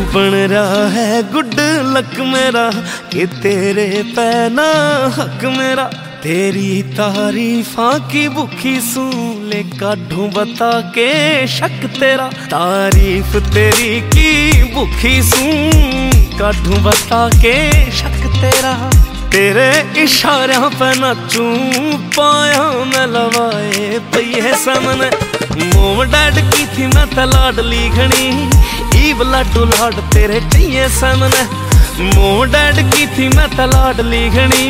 बन रहा है गुड लक मेरा कि तेरे पे ना हक मेरा। तेरी तारीफा की भूखी सूं ले काढूं बता के शक तेरा। तारीफ तेरी की भूखी सूं काढूं बता के शक तेरा। तेरे इशारों पे नाचूं पाया मैं लवाए पई है सामने। मोम डैड की थी मैं तो लाडली घनी ईब लाडू लाड तेरे चाहिए सामने। मोम डैड की थी मैं तो लाडली घनी